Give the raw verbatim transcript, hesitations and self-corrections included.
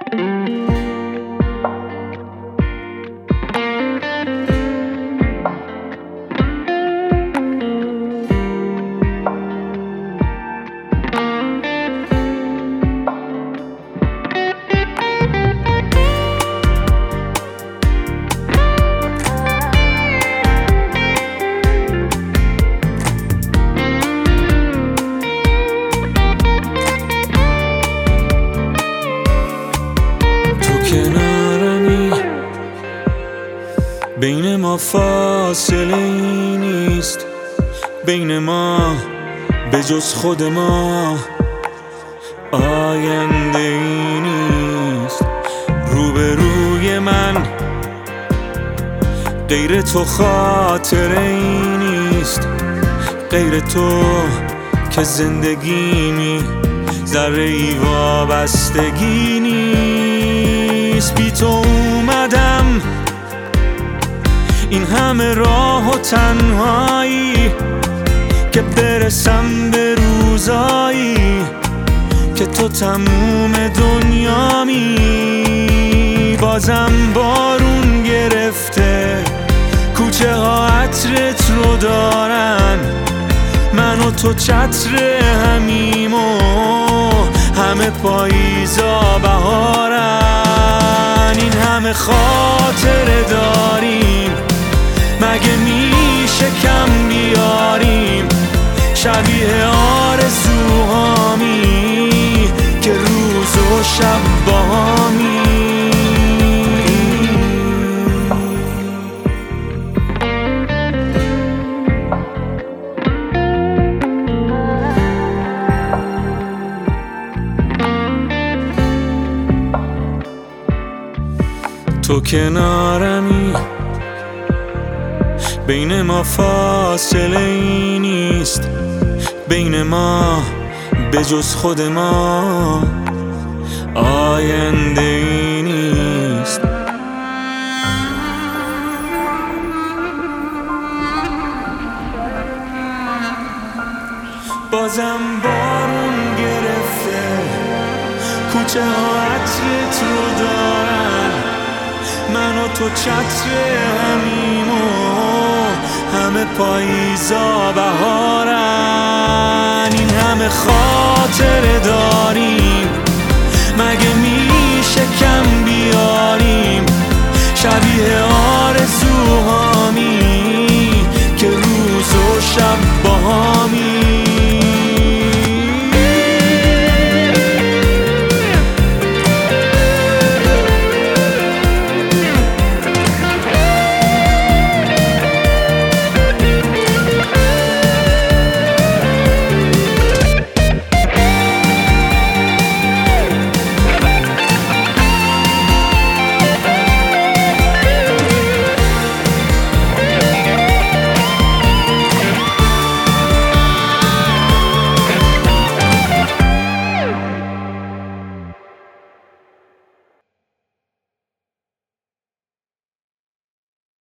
کنارمی، بین ما فاصله ای نیست، بین ما به جز خود ما آینده ای نیست. روبروی من غیر تو خاطره ای نیست، غیر تو که زندگیمی ذره ای وابستگی نیست. بی تو اومدم این همه راه و تنهایی که برسم به روزایی که تو تموم دنیامی. بازم بارون گرفته، کوچه ها عطرت رو دارن، من و تو چتر همیم و همه پاییزا بهارن. این همه خاطره داریم، مگه میشه کم بیاریم؟ شبیه آرزوهامی که روز و شب با همی. تو کنارمی، بین ما فاصله ای نیست، بین ما به جز خود ما آینده ای نیست. بازم بارون گرفته، کوچه ها عطرت رو دارن، من و تو چتر همیم و همه پاییزا بهارن. این همه خاطر